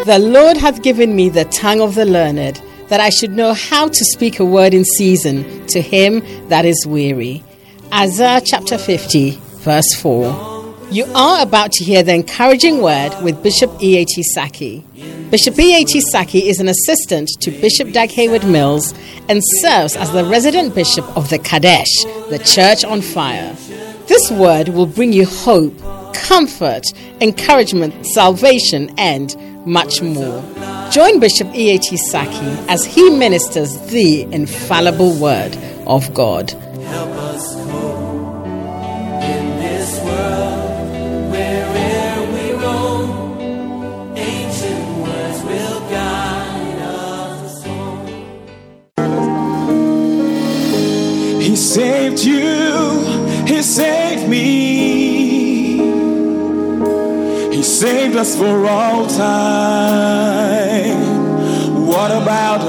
the Lord hath given me the tongue of the learned, that I should know how to speak a word in season to him that is weary. Isaiah chapter 50, verse 4. You are about to hear the encouraging word with Bishop E.A.T. Saki. Bishop E.A.T. Saki is an assistant to Bishop Dag Heward-Mills and serves as the resident bishop of the Kadesh, the Church on Fire. This word will bring you hope, comfort, encouragement, salvation, and much more. Join Bishop E.A.T. Saki as he ministers the infallible word of God. Help us cope in this world where'er we roam. Ancient words will guide us home. He saved you, he saved me. He saved us for all time. What about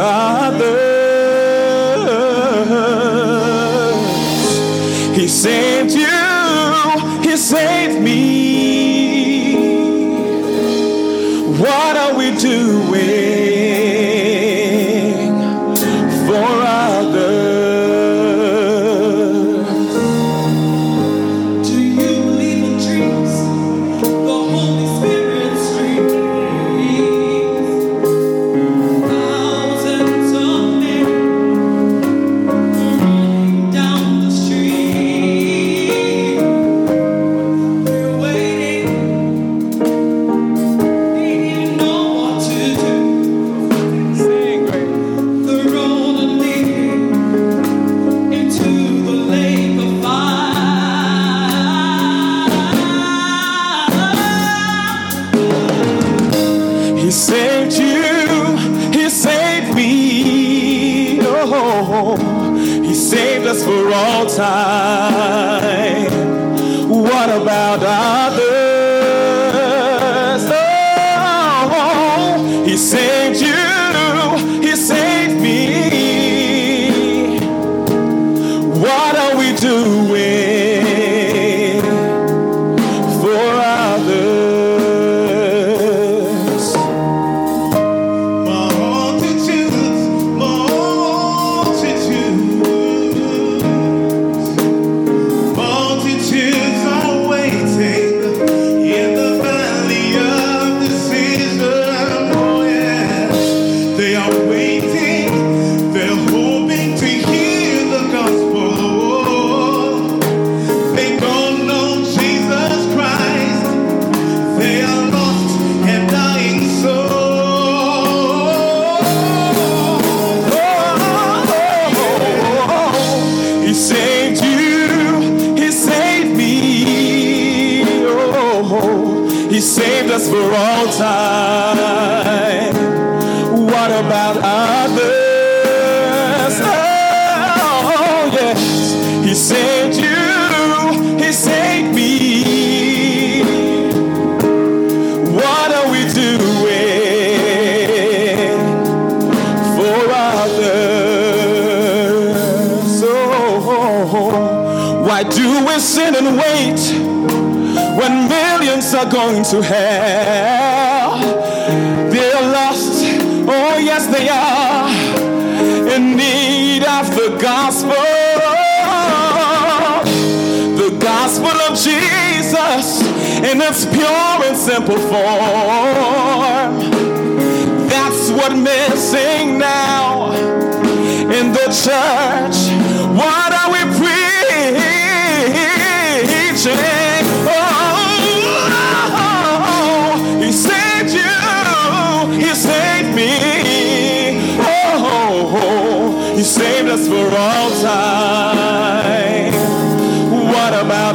others? He saved you, he saved me. What are we doing for others? He saved you, he saved me. Oh, he saved us for all time. What about others? Oh, he saved you, he saved me. What are we doing for others? He saved us for all time. What about others? Oh, yes. He saved you, he saved me. What are we doing for others? Oh, why do we sin and wait when millions are going to hell? They are lost, oh yes they are, in need of the gospel. The gospel of Jesus in its pure and simple form. That's what's missing now in the church. What are we preaching? He saved you, he saved me. Oh, he saved us for all time. What about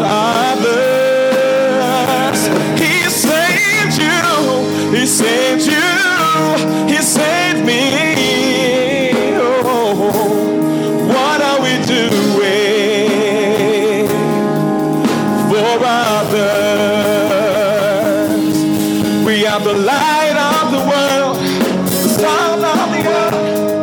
others? He saved you, he saved you, he saved me. Oh, what are we doing for others? We are the light of the world, the star of the earth,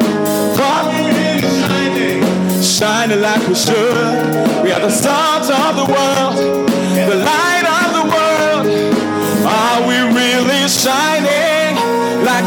shining like we should. We are the stars of the world, the light of the world. Are we really shining like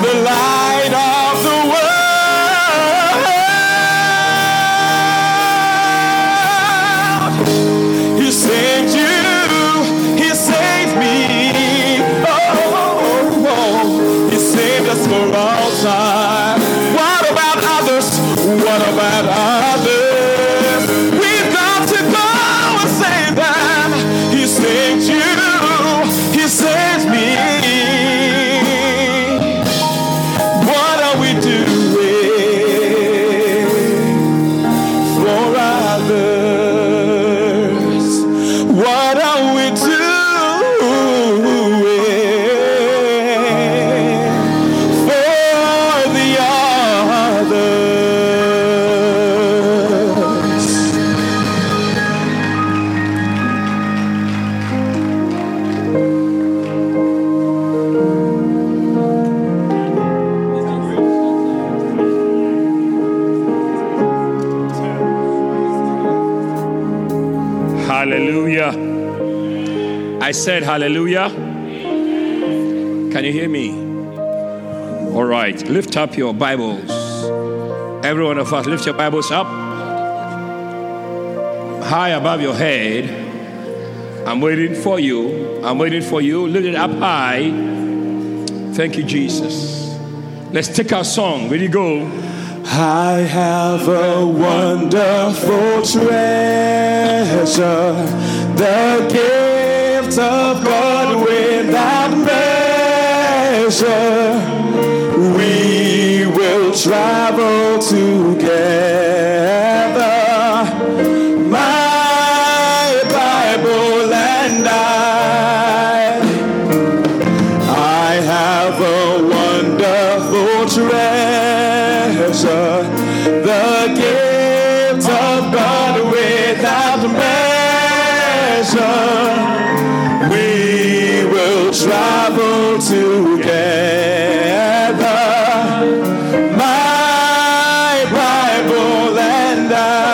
I said hallelujah. Can you hear me? All right. Lift up your Bibles. Every one of us, lift your Bibles up. High above your head. I'm waiting for you. I'm waiting for you. Lift it up high. Thank you, Jesus. Let's take our song. Ready, go. I have a wonderful treasure, the gift of God without measure. We will travel together, my Bible and I have a wonderful treasure, the gift of God without measure. We will travel together, my Bible and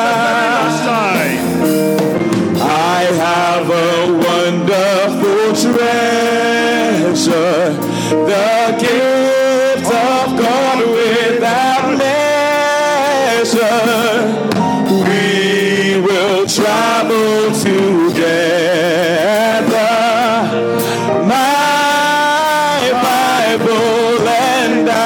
I have a wonderful treasure, the gift of God without measure. We will travel together, my Bible and I.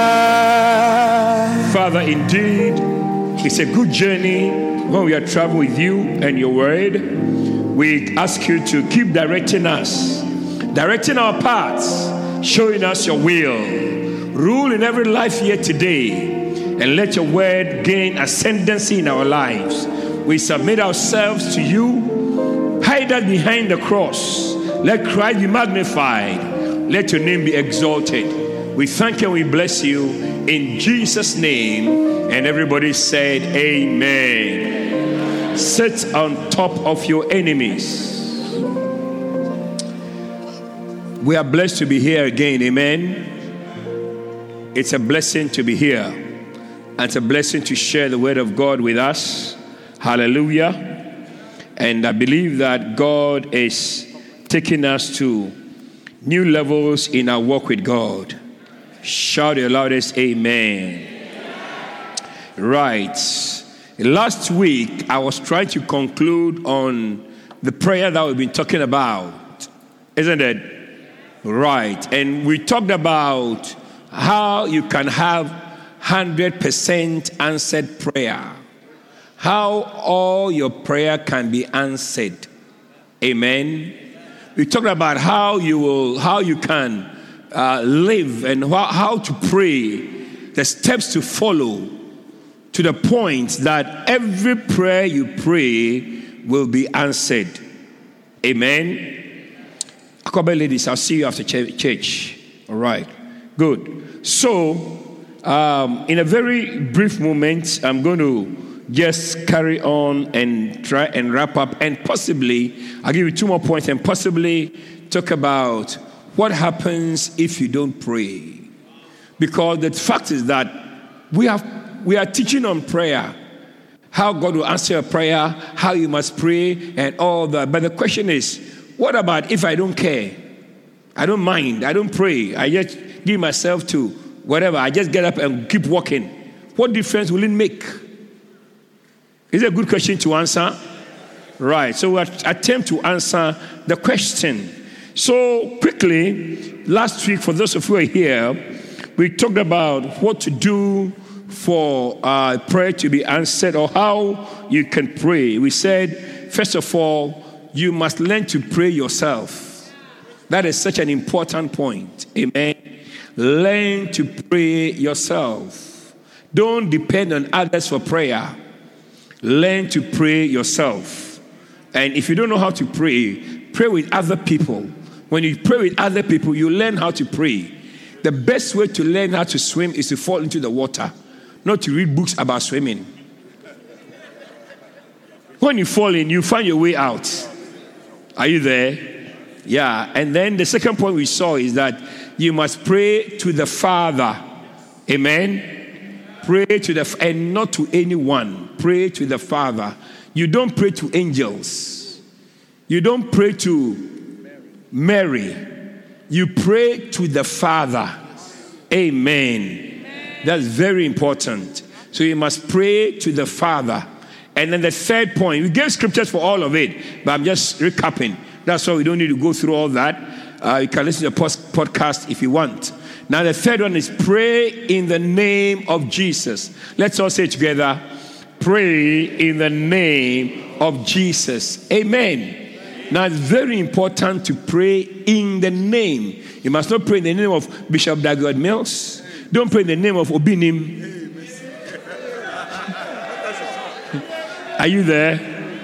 Father, indeed, it's a good journey when we are traveling with you and your word. We ask you to keep directing us, directing our paths, showing us your will. Rule in every life here today, and let your word gain ascendancy in our lives. We submit ourselves to you. Hide us behind the cross. Let Christ be magnified. Let your name be exalted. We thank you and we bless you in Jesus' name. And everybody said, amen. Sit on top of your enemies. We are blessed to be here again. Amen. It's a blessing to be here. And it's a blessing to share the word of God with us. Hallelujah. And I believe that God is taking us to new levels in our walk with God. Shout your loudest amen. Right. Last week, I was trying to conclude on the prayer that we've been talking about. Isn't it? Right. And we talked about how you can have 100% answered prayer. How all your prayer can be answered. Amen. We talked about how you can live and how to pray, the steps to follow, to the point that every prayer you pray will be answered. Amen. Akobe ladies, I'll see you after church. All right. Good. So, in a very brief moment, I'm going to just carry on and try and wrap up, and possibly I'll give you 2 more points and possibly talk about what happens if you don't pray. Because the fact is that we are teaching on prayer, how God will answer a prayer, how you must pray, and all that. But the question is, what about if I don't care? I don't mind. I don't pray. I just give myself to whatever. I just get up and keep walking. What difference will it make? Is it a good question to answer? Right. So we'll attempt to answer the question. So quickly, last week, for those of you who are here, we talked about what to do for prayer to be answered, or how you can pray. We said, first of all, you must learn to pray yourself. That is such an important point. Amen. Learn to pray yourself. Don't depend on others for prayer. Learn to pray yourself. And if you don't know how to pray, pray with other people. When you pray with other people, you learn how to pray. The best way to learn how to swim is to fall into the water, not to read books about swimming. When you fall in, you find your way out. Are you there? Yeah. And then the second point we saw is that you must pray to the Father. Amen. Pray to and not to anyone. Pray to the Father. You don't pray to angels. You don't pray to Mary, you pray to the Father. Amen. That's very important. So you must pray to the Father. And then the third point, we gave scriptures for all of it, but I'm just recapping. That's why we don't need to go through all that. You can listen to the podcast if you want. Now the third one is pray in the name of Jesus. Let's all say together, pray in the name of Jesus. Amen. Now it's very important to pray in the name. You must not pray in the name of Bishop Dagwood Mills. Don't pray in the name of Obinim. Are you there?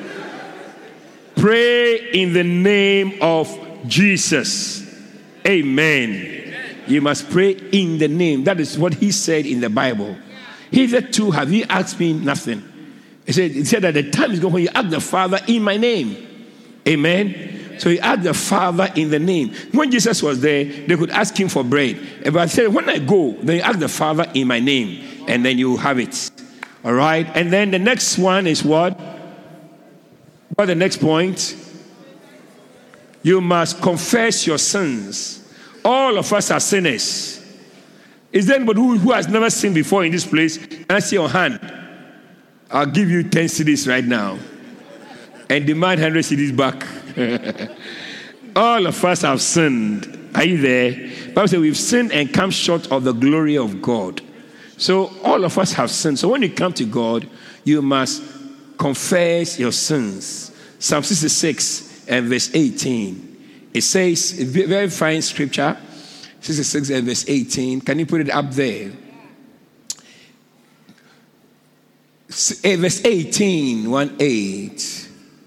Pray in the name of Jesus. Amen. You must pray in the name. That is what he said in the Bible. Hitherto have you asked me nothing. He said that the time is going when you ask the Father in my name. Amen. So he asked the Father in the name. When Jesus was there, they could ask him for bread. But I said, when I go, then you ask the Father in my name, and then you have it. All right. And then the next one is what? What the next point? You must confess your sins. All of us are sinners. Is there anybody who has never sinned before in this place? Can I see your hand? I'll give you 10 cedis right now. And demand 100 cedis back. All of us have sinned. Are you there? The Bible says we've sinned and come short of the glory of God. So all of us have sinned. So when you come to God, you must confess your sins. Psalm 66 and verse 18. It says, a very fine scripture, 66 and verse 18. Can you put it up there? Verse 18, 1:8.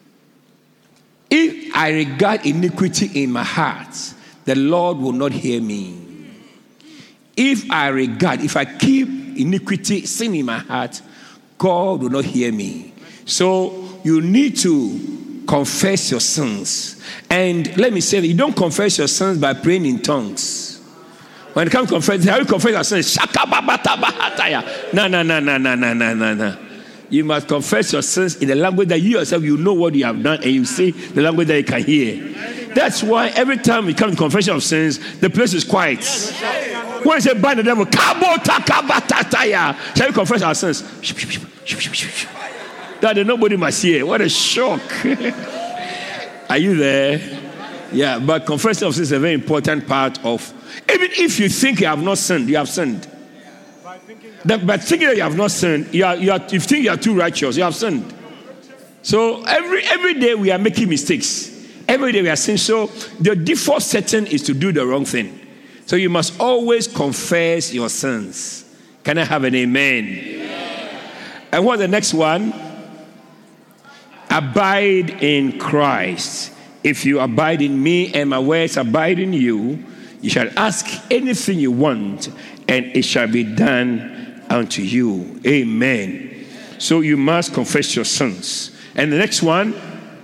If I regard iniquity in my heart, the Lord will not hear me. If I keep iniquity, sin in my heart, God will not hear me. So you need to confess your sins. And let me say that you don't confess your sins by praying in tongues. When it comes to confess, how you confess your sins? No. You must confess your sins in the language that you yourself, you know what you have done, and you say the language that you can hear. That's why every time we come to confession of sins, the place is quiet. When you say bind the devil, shall we confess our sins? That nobody must hear. What a shock. Are you there? Yeah, but confession of sins is a very important part of, even if you think you have not sinned, you have sinned. But thinking that you have not sinned, you think you are too righteous, you have sinned. So every day we are making mistakes. Every day we are sinning. So the default setting is to do the wrong thing. So you must always confess your sins. Can I have an amen? Amen. And what's the next one? Abide in Christ. If you abide in me and my words abide in you, you shall ask anything you want, and it shall be done unto you. Amen. So you must confess your sins. And the next one,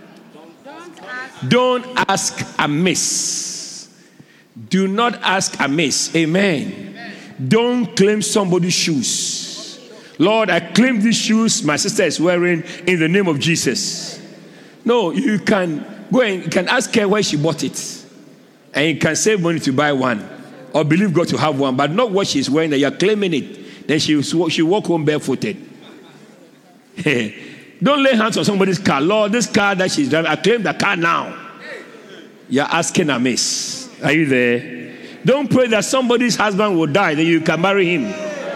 don't ask amiss. Do not ask amiss. Amen. Don't claim somebody's shoes. Lord, I claim these shoes my sister is wearing in the name of Jesus. No, you can go and you can ask her where she bought it. And you can save money to buy one. Or believe God to have one, but not what she's wearing that you're claiming it. Then she walk home barefooted. Don't lay hands on somebody's car. Lord, this car that she's driving, I claim the car now. You're asking amiss. Are you there? Don't pray that somebody's husband will die, then you can marry him.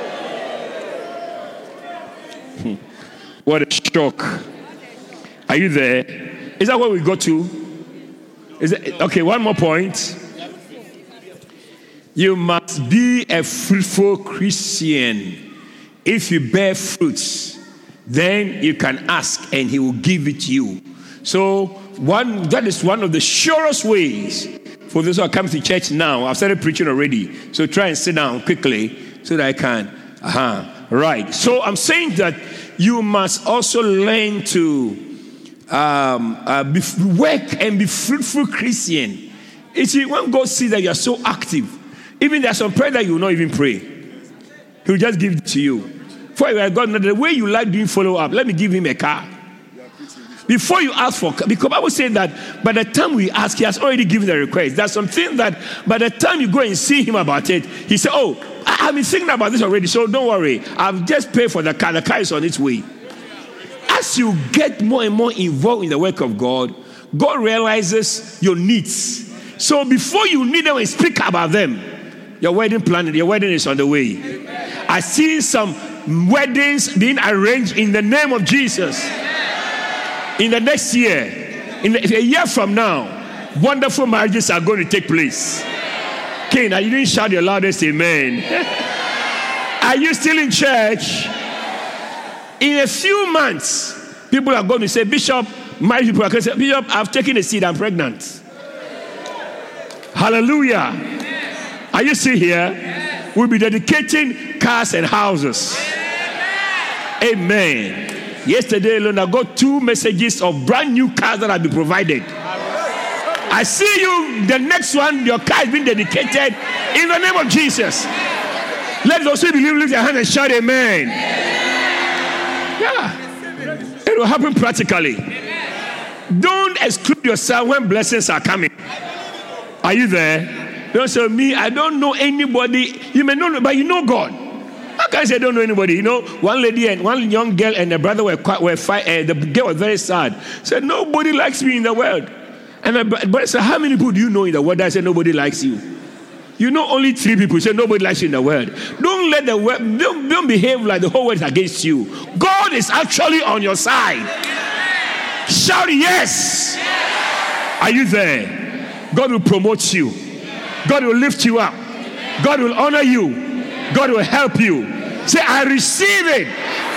What a shock. Are you there? Is that where we got to? Is it, okay, one more point. You must be a fruitful Christian. If you bear fruits, then you can ask and he will give it to you. So that is one of the surest ways for those who are coming to church now. I've started preaching already. So try and sit down quickly so that I can. Right. So I'm saying that you must also learn to work and be fruitful Christian. You see, when God sees that you are so active, even there's some prayer that you will not even pray. He will just give it to you. For God, the way you like doing follow-up, let me give him a car. Before you ask for, because I would say that by the time we ask, he has already given the request. There's something that by the time you go and see him about it, he said, oh, I've been thinking about this already, so don't worry. I've just paid for the car. The car is on its way. As you get more and more involved in the work of God, God realizes your needs. So before you need them and speak about them, your wedding is on the way. I see some weddings being arranged in the name of Jesus. In the next year, in a year from now, wonderful marriages are going to take place. Cain, you didn't shout your loudest amen. Are you still in church? In a few months, people are going to say, Bishop, married people are going to say, Bishop, I've taken a seed, I'm pregnant. Hallelujah. Are you still here? We'll be dedicating cars and houses. Amen. Yesterday alone, I got 2 messages of brand new cars that have been provided. I see you, the next one, your car is being dedicated in the name of Jesus. Let those who believe lift their hand and shout amen. Yeah. It will happen practically. Don't exclude yourself when blessings are coming. Are you there? Don't say, me, I don't know anybody. You may know, but you know God. How can I say I don't know anybody? You know, one lady and one young girl and the brother were fighting. The girl was very sad. Said, nobody likes me in the world. And the brother said, how many people do you know in the world? I said, nobody likes you. You know only 3 people. Say nobody likes you in the world. Don't let the world, don't behave like the whole world is against you. God is actually on your side. Shout yes. Are you there? God will promote you. God will lift you up. God will honor you. God will help you. Say, I receive it.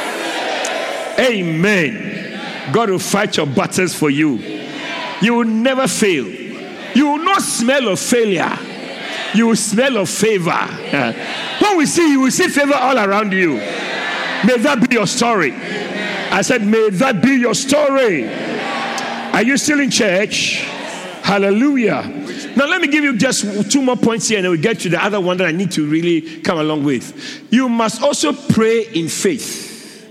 Amen. God will fight your battles for you. You will never fail. You will not smell of failure. You will smell of favor. When we see you, will see favor all around you. May that be your story. I said, may that be your story. Are you still in church? Hallelujah. Now let me give you just 2 more points here and then we get to the other one that I need to really come along with. You must also pray in faith.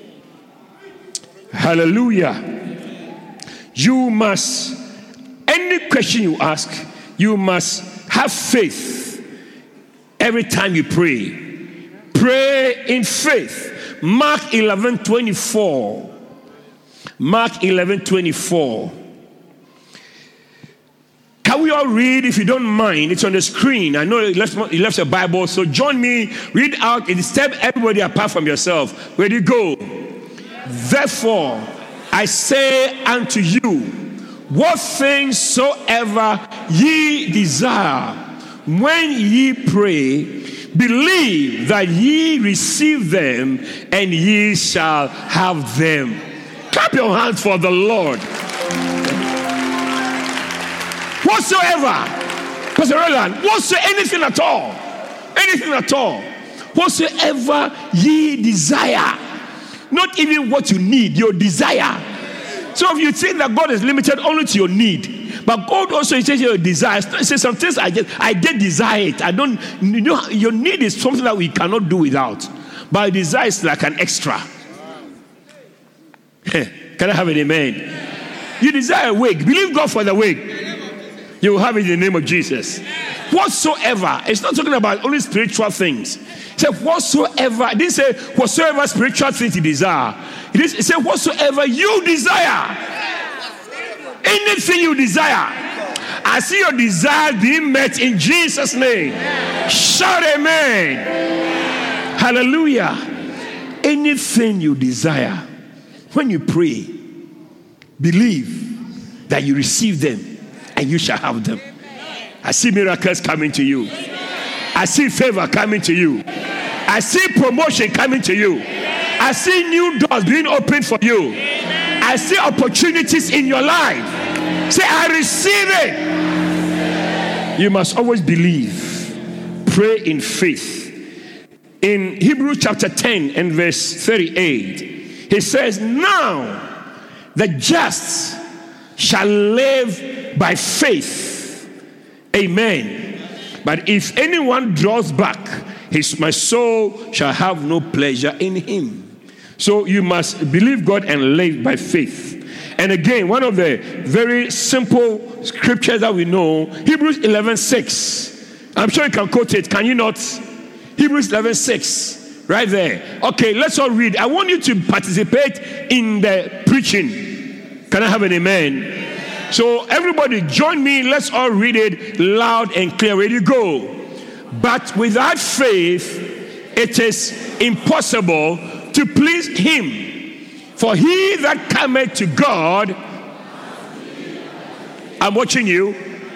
Hallelujah. You must, any question you ask, you must have faith every time you pray. Pray in faith. Mark 11:24. Mark 11:24. Can we all read, if you don't mind? It's on the screen. I know you left your Bible, so join me. Read out and step everybody apart from yourself. Ready, go. Therefore, I say unto you, what things soever ye desire, when ye pray, believe that ye receive them, and ye shall have them. Clap your hands for the Lord. Whatsoever, Pastor Roland, anything at all, whatsoever ye desire, not even what you need, your desire. So if you think that God is limited only to your need, but God also says your desires. Say some things I get desire it. I don't, you know, your need is something that we cannot do without, but desire is like an extra. Can I have an amen? You desire a wig, believe God for the wig. You will have it in the name of Jesus. Whatsoever. It's not talking about only spiritual things. It said whatsoever. It didn't say whatsoever spiritual things you desire. It said whatsoever you desire. Anything you desire. I see your desire being met in Jesus' name. Shout amen. Hallelujah. Anything you desire, when you pray, believe that you receive them. And you shall have them. I see miracles coming to you. I see favor coming to you. I see promotion coming to you. I see new doors being opened for you. I see opportunities in your life. Say, I receive it. You must always believe. Pray in faith. In Hebrews chapter 10 and verse 38, he says, now the just shall live by faith. Amen. But if anyone draws back, my soul shall have no pleasure in him. So you must believe God and live by faith. And again, one of the very simple scriptures that we know, Hebrews 11:6. I'm sure you can quote it. Can you not? Hebrews 11:6. Right there. Okay, let's all read. I want you to participate in the preaching. Can I have an amen? So everybody join me. Let's all read it loud and clear. Ready, go. But without faith, it is impossible to please him. For he that cometh to God, I'm watching you.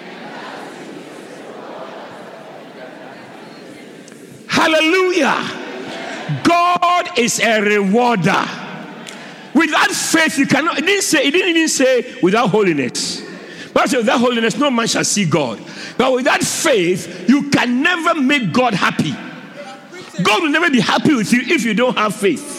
Hallelujah. God is a rewarder. Without faith, you cannot. It didn't even say without holiness. But I said, without holiness, no man shall see God. But without faith, you can never make God happy. God will never be happy with you if you don't have faith.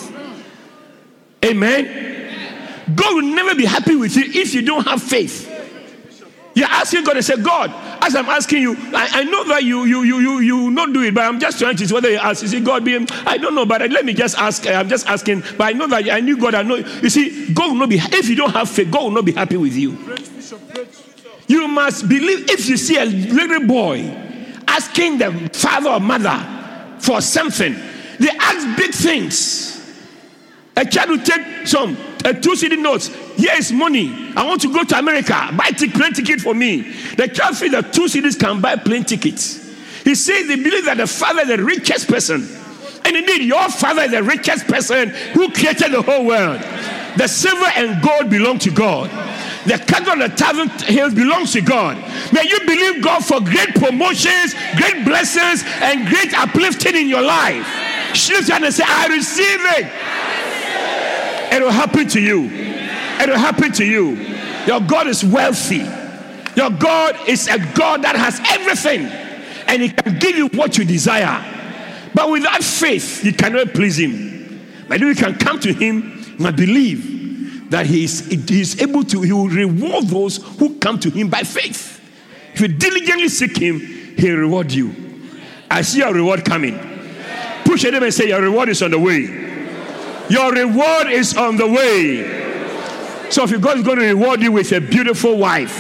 Amen. God will never be happy with you if you don't have faith. You're asking God and say, God, as I'm asking you, I know that you will not do it, but I'm just trying to see whether you ask. You see, God, I don't know, but let me just ask. I'm just asking, but I know that I knew God. I know. You see, God will not be. If you don't have faith, God will not be happy with you. You must believe. If you see a little boy asking the father or mother for something, they ask big things. A child will take some 2 cedi notes. Here is money. I want to go to America. Buy plane ticket for me. The child feels that 2 cedis can buy plane tickets. He says they believe that the father is the richest person. And indeed, your father is the richest person who created the whole world. The silver and gold belong to God. The cattle on the 1,000 hills belongs to God. May you believe God for great promotions, great blessings, and great uplifting in your life. Lift your hand and say, I receive it. It will happen to you. It will happen to you. Your God is wealthy. Your God is a God that has everything, and he can give you what you desire. But without faith, you cannot please him. But if you can come to him and believe that he is able to, he will reward those who come to him by faith. If you diligently seek him, he'll reward you. I see your reward coming. Push your neighbor and say, your reward is on the way. Your reward is on the way. So if God is going to reward you with a beautiful wife.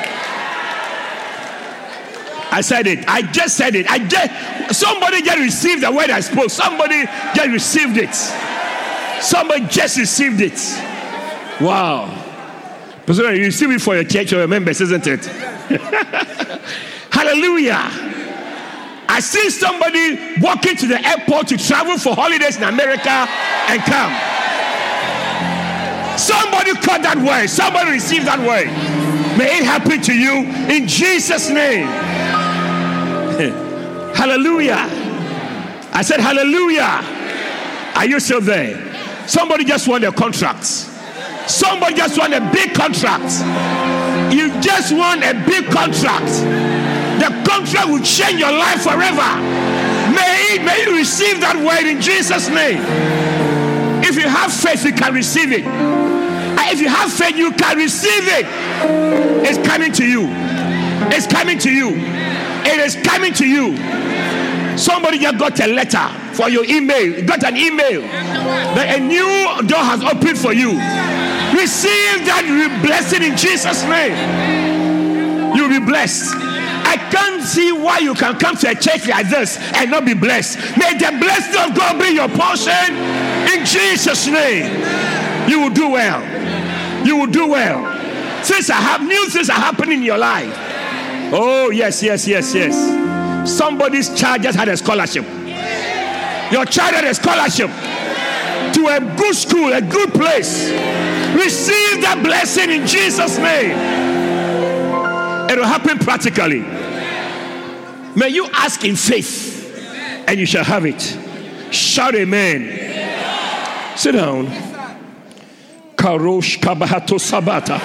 I said it. I just said it. Somebody just received the word I spoke. Somebody just received it. Somebody just received it. Wow. You receive it for your church or your members, isn't it? Hallelujah. I see somebody walking to the airport to travel for holidays in America and come. Somebody caught that word. Somebody received that word. May it happen to you in Jesus' name. Hallelujah. I said hallelujah. Are you still there? Somebody just won a contract. Somebody just won a big contract. You just won a big contract. The contract will change your life forever. May you receive that word in Jesus' name. If you have faith, you can receive it. If you have faith, you can receive it. It's coming to you. It's coming to you. It is coming to you. Somebody just got a letter for your email. You got an email that a new door has opened for you. Receive that blessing in Jesus' name. You'll be blessed. I can't see why you can come to a church like this and not be blessed. May the blessing of God be your portion in Jesus' name. You will do well. You will do well. New things are happening in your life. Oh, yes. Somebody's child just had a scholarship. Your child had a scholarship to a good school, a good place. Receive that blessing in Jesus' name. It will happen practically. May you ask in faith and you shall have it. Shout amen. Sit down. Karosh kabahato sabata.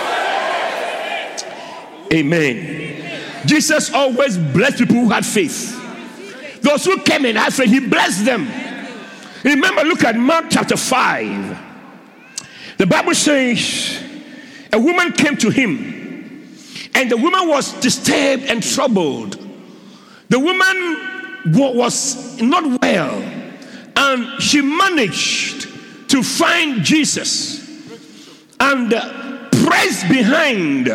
Amen. Jesus always blessed people who had faith. Those who came and had faith, he blessed them. Remember, look at Mark chapter 5. The Bible says a woman came to him, and the woman was disturbed and troubled. The woman was not well, and she managed to find Jesus. And pressed behind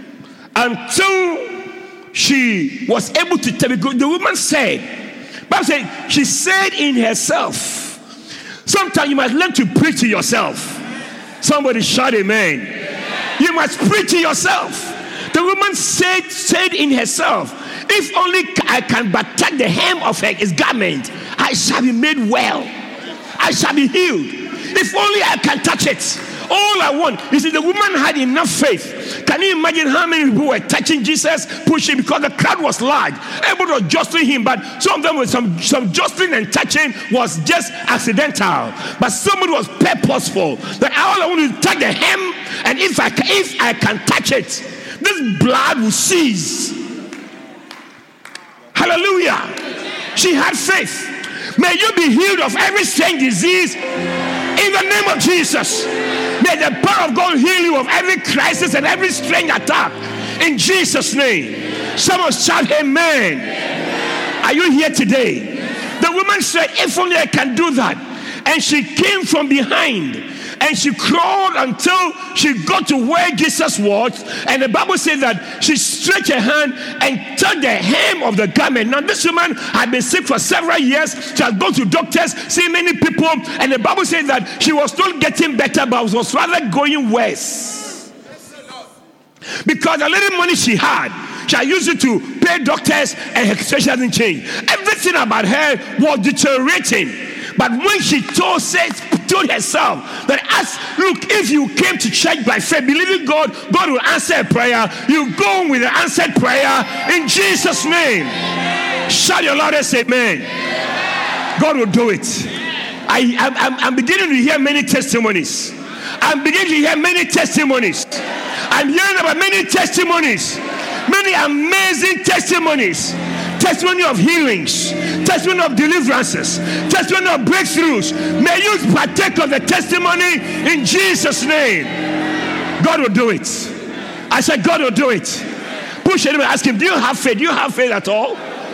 until she was able to tell. Because the woman said, Bible said, she said in herself. Sometimes you must learn to preach to yourself. Somebody shout amen. You must preach to yourself. The woman said in herself, if only I can but touch the hem of his garment, I shall be made well. I shall be healed. If only I can touch it. All I want. You see, the woman had enough faith. Can you imagine how many people were touching Jesus, pushing, because the crowd was large, able to jostle him, but some of them with some jostling and touching was just accidental. But somebody was purposeful. That all I want is to touch the hem, and if I can touch it, this blood will cease. Hallelujah. She had faith. May you be healed of every strange disease in the name of Jesus. May the power of God heal you of every crisis and every strange attack in Jesus' name. Someone shout amen. Are you here today? The woman said, if only I can do that. And she came from behind. And she crawled until she got to where Jesus was. And the Bible says that she stretched her hand and touched the hem of the garment. Now this woman had been sick for several years. She had gone to doctors, seen many people. And the Bible says that she was not getting better, but was rather going worse. Because the little money she had, she had used it to pay doctors, and her situation hasn't changed. Everything about her was deteriorating. But when she told herself that, look, if you came to church by faith, believing God, God will answer a prayer. You go with an answered prayer in Jesus' name. Shout your loudest amen. God will do it. I'm beginning to hear many testimonies. I'm beginning to hear many testimonies. I'm hearing about many testimonies. Many amazing testimonies. Testimony of healings, testimony of deliverances, testimony of breakthroughs. May you partake of the testimony in Jesus' name. God will do it. I said God will do it. Push him and ask him, do you have faith? Do you have faith at all?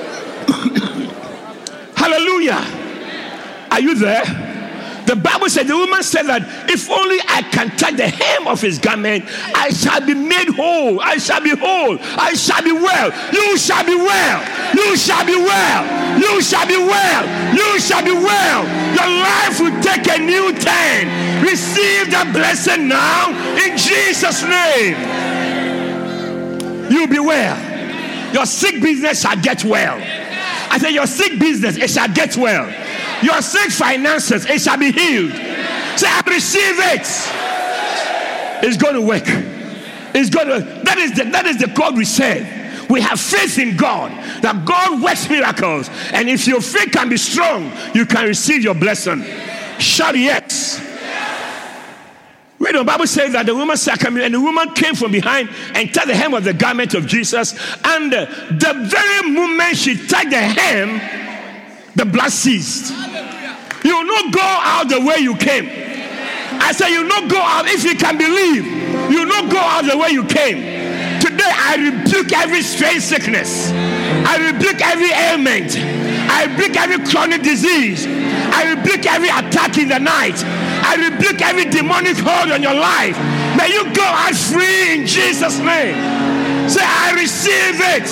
Hallelujah. Are you there? The Bible said, the woman said that if only I can touch the hem of his garment, I shall be made whole. I shall be whole. I shall be well. You shall be well. You shall be well. You shall be well. You shall be well. Your life will take a new turn. Receive the blessing now in Jesus' name. You'll be well. Your sick business shall get well. I said your sick business, it shall get well. Your sick finances, it shall be healed. Say, I receive it. It's going to work. It's going to. That is the God we serve. We have faith in God, that God works miracles. And if your faith can be strong, you can receive your blessing. Shout yes. Wait, the Bible says that the woman said, and the woman came from behind and touched the hem of the garment of Jesus. And the very moment she touched the hem, the blood ceased. You will not go out the way you came. I said you will not go out. If you can believe, you will not go out the way you came. Today I rebuke every strange sickness. I rebuke every ailment. I rebuke every chronic disease. I rebuke every attack in the night. I rebuke every demonic hold on your life. May you go out free in Jesus' name. Say, I receive it.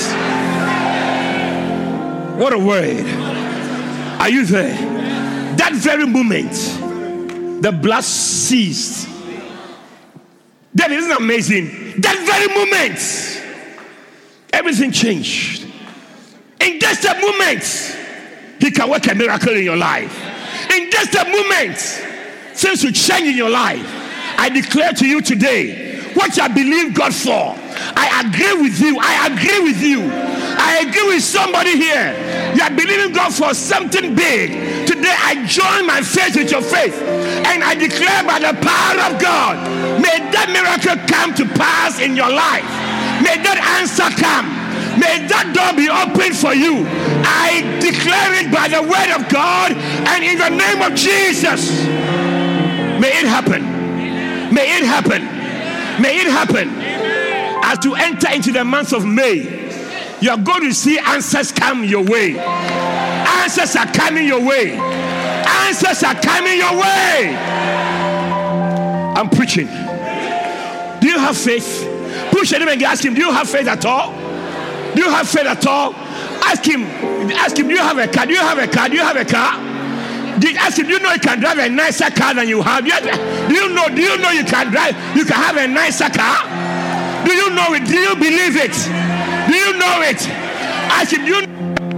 What a word. Are you there? That very moment, the blood ceased. That isn't amazing. That very moment, everything changed. In just a moment, he can work a miracle in your life. In just a moment, things will change in your life. I declare to you today, what you believe God for, I agree with you. I agree with you. I agree with somebody here. You are believing God for something big. Today I join my faith with your faith, and I declare by the power of God, may that miracle come to pass in your life. May that answer come. May that door be open for you. I declare it by the word of God, and in the name of Jesus, may it happen. May it happen. May it happen. As you enter into the month of May, you are going to see answers come your way. Answers are coming your way. Answers are coming your way. I'm preaching. Do you have faith? Push him and ask him, do you have faith at all? Do you have faith at all? Ask him, do you have a car? Do you have a car? Do you have a car? Ask him, do you know you can drive a nicer car than you have? Do you know you can have a nicer car? Do you know it? Do you believe it? Do you know it? Ask him, do you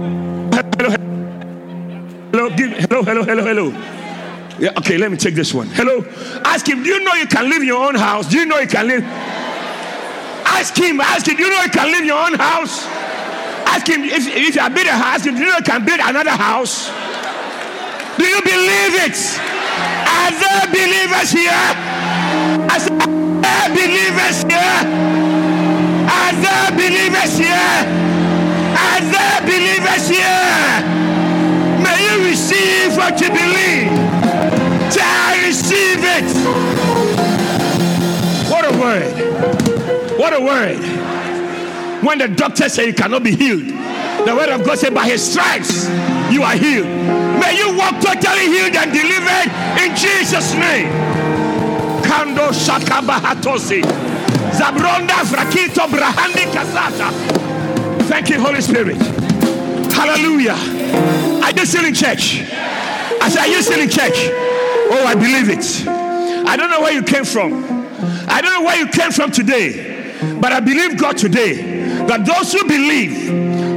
hello. Yeah, okay, let me take this one. Hello. Ask him, do you know you can live in your own house? Do you know you can live? Ask him, do you know you can live in your own house? Ask him, if you have built a house, do you know you can build another house? Do you believe it? Are there believers here? Are there believers here? Are there believers here? Are there believers here? May you receive what you believe. Say, I receive it. What a word. What a word. When the doctor says you cannot be healed, the word of God said, by his stripes you are healed. May you walk totally healed and delivered in Jesus' name. Kando shakabahatosi. Zabronda frakito brahandi kasata. Thank you, Holy Spirit. Hallelujah. Are you still in church? I said, are you still in church? Oh, I believe it. I don't know where you came from. I don't know where you came from today. But I believe God today that those who believe,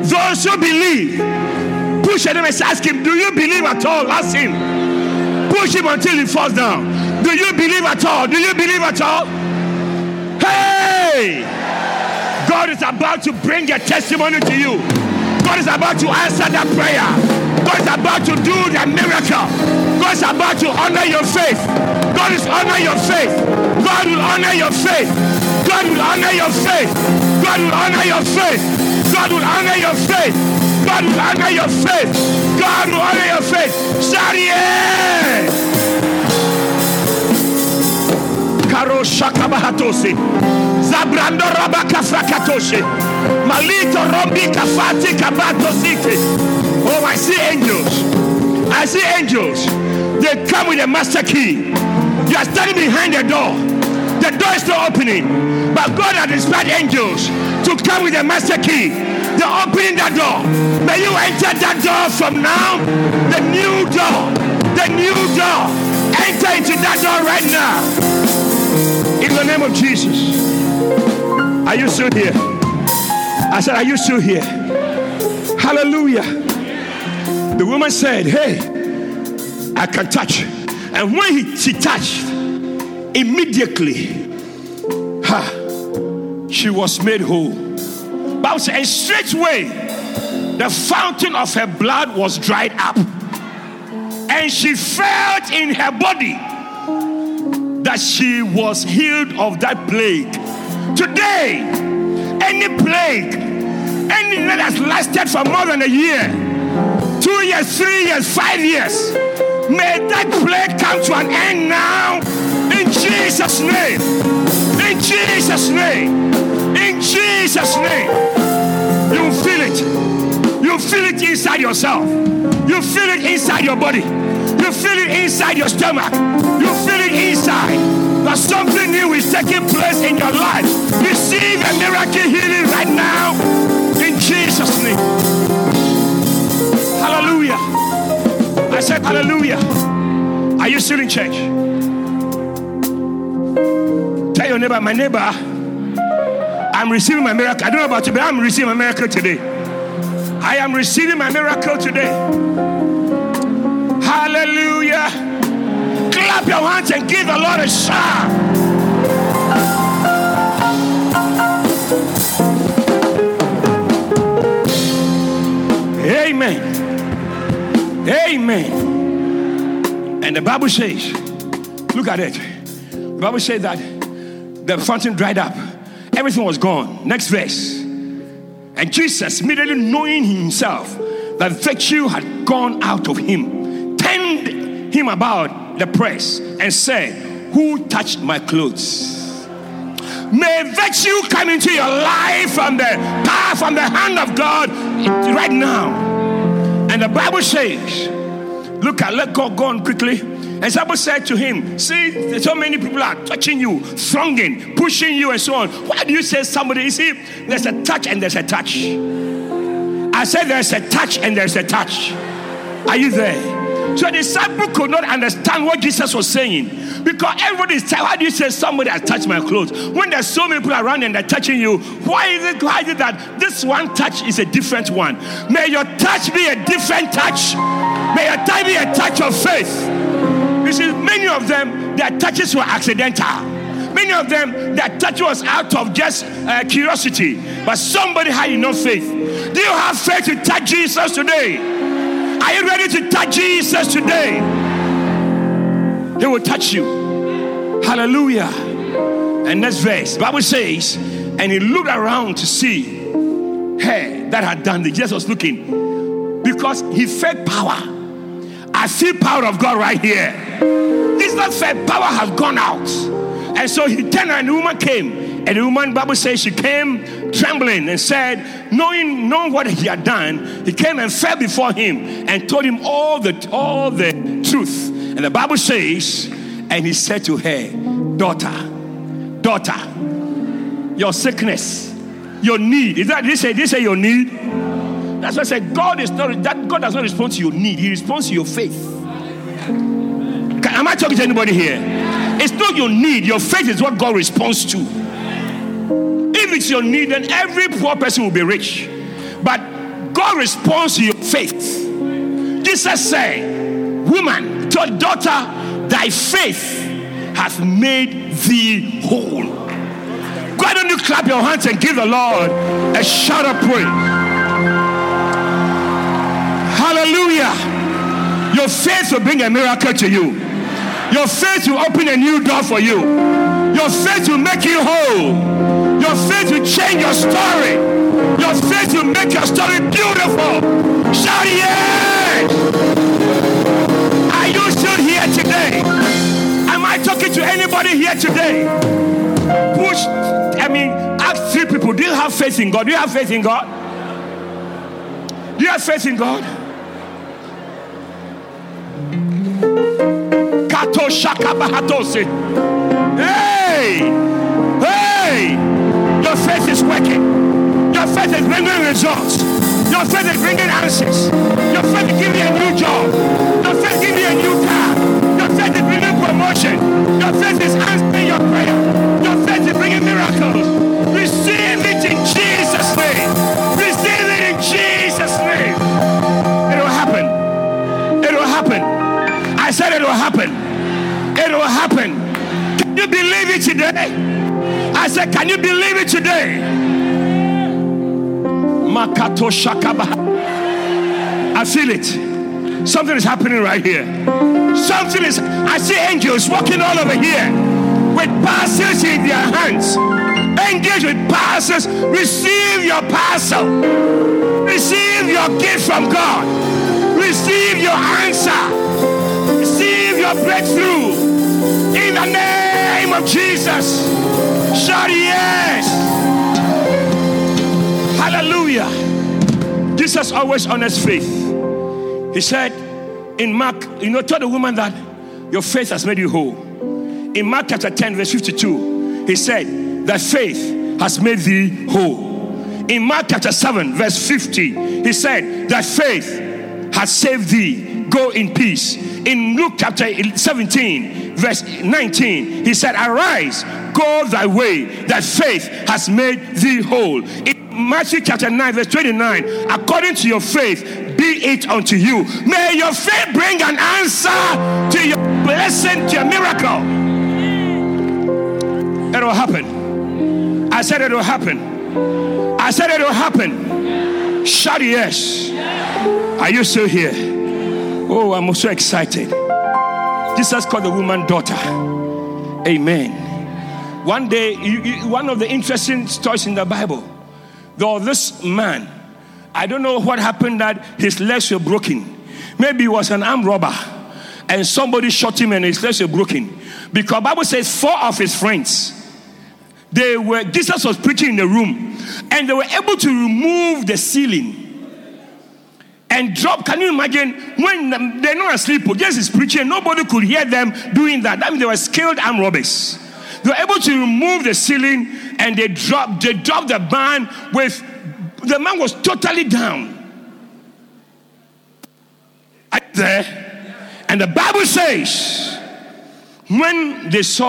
push him and ask him, do you believe at all? Ask him. Push him until he falls down. Do you believe at all? Do you believe at all? Hey! God is about to bring a testimony to you. God is about to answer that prayer. God is about to do the miracle. God is about to honor your faith. God is honor your faith. God will honor your faith. God will honor your faith. God will honor your faith. God will honor your faith. God will honor your faith. God will honor your faith. Shout yeah! Karo shakabahatosi. Zabrando rabaka frakatoshi. Malito rombi kafati kabato siti. Oh, I see angels. I see angels. They come with a master key. You are standing behind the door. The door is not opening. But God has inspired angels to come with a master key. They're opening that door. May you enter that door from now. The new door. The new door. Enter into that door right now. In the name of Jesus. Are you still here? I said, are you still here? Hallelujah. The woman said, hey, I can touch. And when she touched, immediately, she was made whole. Bible says, and straightway, the fountain of her blood was dried up. And she felt in her body that she was healed of that plague. Today, any plague, anything that has lasted for more than a year, 2 years, 3 years, 5 years, may that plague come to an end now. In Jesus' name. In Jesus' name. In Jesus' name. You feel it. You feel it inside yourself. You feel it inside your body. You feel it inside your stomach. You feel it inside. That something new is taking place in your life. Receive a miracle healing right now. In Jesus' name. Hallelujah. I said hallelujah. Are you still in church? Tell your neighbor, my neighbor, I'm receiving my miracle. I don't know about you, but I'm receiving my miracle today. I am receiving my miracle today. Hallelujah. Clap your hands and give the Lord a shout. Amen. Amen. And the Bible says, look at it. The Bible says that the fountain dried up. Everything was gone. Next verse. And Jesus, immediately knowing himself that virtue had gone out of him, turned him about the press and said, who touched my clothes? May virtue come into your life from the power, from the hand of God right now. And the Bible says, let God go on quickly. And somebody said to him, see, so many people are touching you, thronging, pushing you, and so on. Why do you say somebody? You see, there's a touch and there's a touch. I said there's a touch and there's a touch. Are you there? So the disciple could not understand what Jesus was saying, because everybody is telling, how do you say somebody has touched my clothes when there's so many people around and they're touching you? Why is it that this one touch is a different one? May your touch be a different touch. May your touch be a touch of faith. You see, many of them, their touches were accidental. Many of them, their touch was out of just curiosity, but somebody had enough faith. Do you have faith to touch Jesus today? Are you ready to touch Jesus today? He will touch you. Hallelujah. And next verse, the Bible says, and he looked around to see her that had done this. Jesus was looking because he felt power. I feel power of God right here. This not felt power has gone out. And so he turned and the woman came. And the woman, Bible says, she came trembling and said, knowing what he had done, he came and fell before him and told him all the truth. And the Bible says, and he said to her, daughter, your sickness, your need. Is that did they say your need? That's why I said God does not respond to your need, he responds to your faith. Am I talking to anybody here? It's not your need, your faith is what God responds to. If it's your need, then every poor person will be rich. But God responds to your faith. Jesus said, woman, to daughter, thy faith hath made thee whole. Why don't you clap your hands and give the Lord a shout of praise? Hallelujah. Your faith will bring a miracle to you. Your faith will open a new door for you. Your faith will make you whole. Your faith will change your story. Your faith will make your story beautiful. Shout yes! Are you still here today? Am I talking to anybody here today? Ask 3 people. Do you have faith in God? Do you have faith in God? Do you have faith in God? Kato shaka bahatose. Hey! Your faith is working. Your faith is bringing results. Your faith is bringing answers. Your faith is giving you a new job. Your faith is giving you a new car. Your faith is bringing promotion. Your faith is answering your prayer. Your faith is bringing miracles. Receive it in Jesus' name. Receive it in Jesus' name. It will happen. It will happen. I said it will happen. It will happen. Can you believe it today? I said, can you believe it today? Makato Shakaba. I feel it. Something is happening right here. I see angels walking all over here with parcels in their hands. Angels with parcels. Receive your parcel. Receive your gift from God. Receive your answer. Receive your breakthrough. In the name of Jesus. Shout yes. Hallelujah. Jesus always honors faith. He said in Mark, tell the woman that your faith has made you whole. In Mark chapter 10 verse 52, he said that faith has made thee whole. In Mark chapter 7 verse 50, he said that faith has saved thee. Go in peace. In Luke chapter 17 verse 19, he said, arise, go thy way, that faith has made thee whole. In Matthew chapter 9 verse 29, according to your faith be it unto you. May your faith bring an answer to your blessing, to your miracle. It will happen. I said it will happen. I said it will happen. Shout yes. Are you still here? Oh, I'm so excited. Jesus called the woman daughter. Amen. One day, one of the interesting stories in the Bible, there was this man. I don't know what happened, that his legs were broken. Maybe he was an armed robber and somebody shot him and his legs were broken. Because the Bible says 4 of his friends, Jesus was preaching in the room and they were able to remove the ceiling and drop. Can you imagine when they're not asleep? Jesus is preaching, nobody could hear them doing that. That means they were skilled armed robbers. They were able to remove the ceiling and they dropped the man with, the man was totally down. Are you there? And the Bible says, when Jesus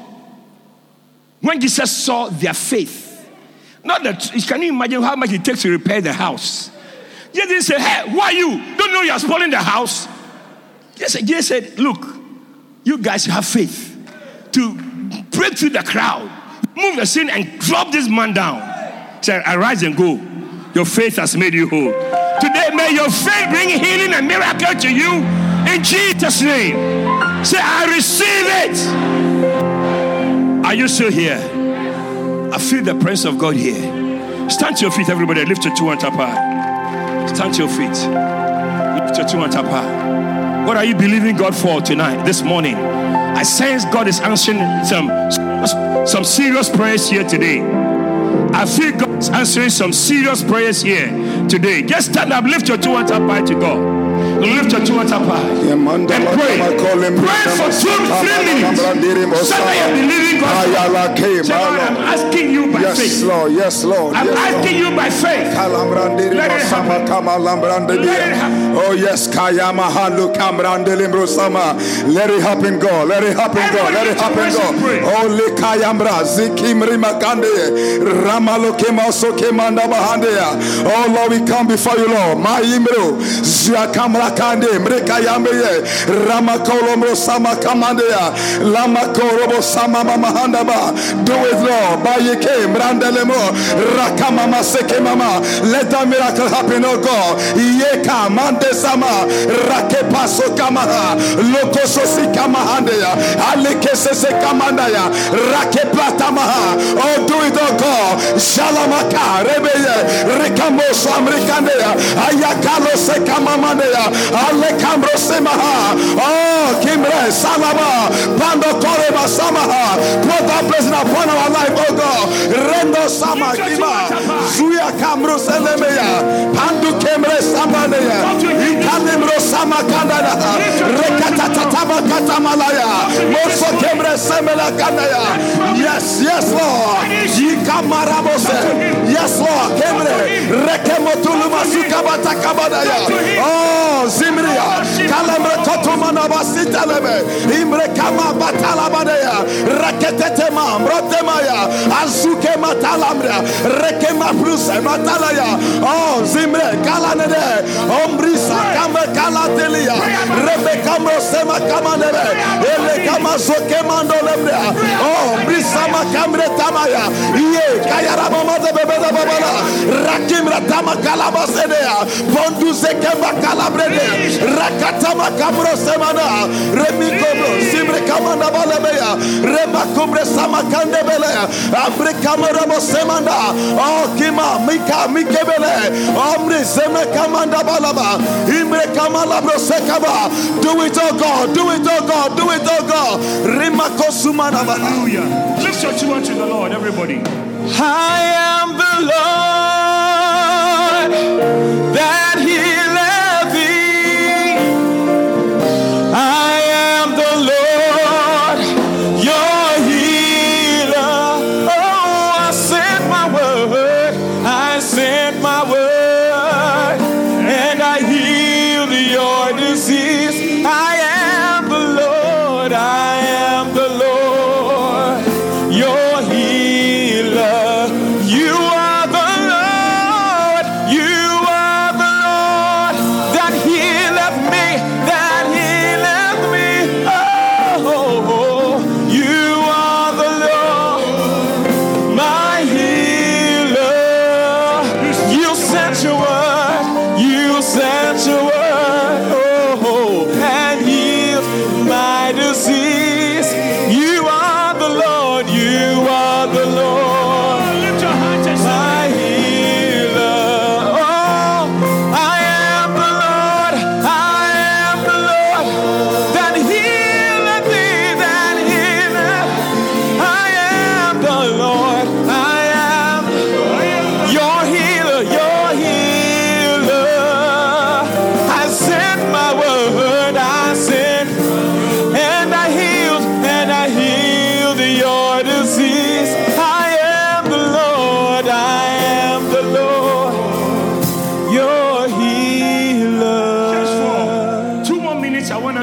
saw their faith, not that, can you imagine how much it takes to repair the house? Jesus said, hey, who are you? Don't know you are spoiling the house? Jesus said, look, you guys have faith to break through the crowd, move the sin and drop this man down. Say, arise and go. Your faith has made you whole. Today, may your faith bring healing and miracle to you in Jesus' name. Say, I receive it. Are you still here? I feel the presence of God here. Stand to your feet, everybody. Lift your two hands up high. Stand to your feet. Lift your two hands up high. What are you believing God for tonight, this morning? I sense God is answering some serious prayers here today. I feel God is answering some serious prayers here today. Just stand up, lift your two hands up high to God. Lift your two hands up high and pray. Pray for 2-3 minutes. Somebody is believing God. Say, Lord, I'm asking you by faith. Yes, Lord. Yes, Lord. I'm asking you by faith. Let it happen. Let it happen. Oh yes, let it happen, God. Let it happen, God. Let it happen, God. Holy Kayambra, Zikimri Makande, Ramalokema Sokemanda Bahandea. Oh Lord, we come before you, Lord. My Imro, Ziakamra Kande, Mrekayambe, Ramakolomro Sama Kamandea, Lamakorobo Sama Mahandaba. Do it, Lord. Bayeke, Mrandelemo, Rakamama Sekemama. Let that miracle happen, oh God. Yeka Mande Sama, Rakepaso Kamaha, Lokososi Kamahandea, Alekese Kamandaya, Rakeplatamaha. Oh, do it, oh God. Shalamaka, Rebeye, Rekamoso Amerikandea, Ayakalo Sekamamandea, Alekambro Semaha. Oh, Kimre, Salama, Pando Koreba Samaha. Put that blessing upon our life, oh God. Rendo Sama Kiba, Zuya Kamro Selemeya, Pandu Kemre Samanea, Ikalimro Sama Kandana, Rekatatatama Katamalaya, Moso Kemre Semela Kandaya. Yes, yes, Lord. Yikamarabose. Yes, Lord. Kemre, Rekemotuluma Sukabata Kabadaya. Oh, Zimria, Kalamre Totumana Basitalebe, Imre Kama Batalabadea, Raketetema, Rotemaya, Azuke Matalamria, Rekema Bruse Matalaya. Oh, Zimre, Kalanede, Ombrisa, Kama Kalatelia, Rebecca Mosema Kamanebe, Elekama Zokemando Lebrea. Oh, Brisa Makamre Tamaya, Ye, Kayarama de Bebeda Babala, Rakim Ratama Kalabasedea, Ponduze Kemba Kalabrede, Rakatama Kamro Semana, Remikomo, Simre Kamanda Balabea, Reba Kumbre Samakandebele, Abre Kamaramo Semanda, Oh Kima, Mika, Mikebele, Omri Seme Kamanda Balaba, Imre Kamalabro Sekaba. Do it, oh God, do it, oh God, do it, oh God. Rimako Sumana. Hallelujah. Lift your two hands to the Lord, everybody. I am the Lord that healeth thee. I am the Lord, your healer. Oh, I sent my word, and I healed your disease. I am the Lord, your healer. You are the Lord, you are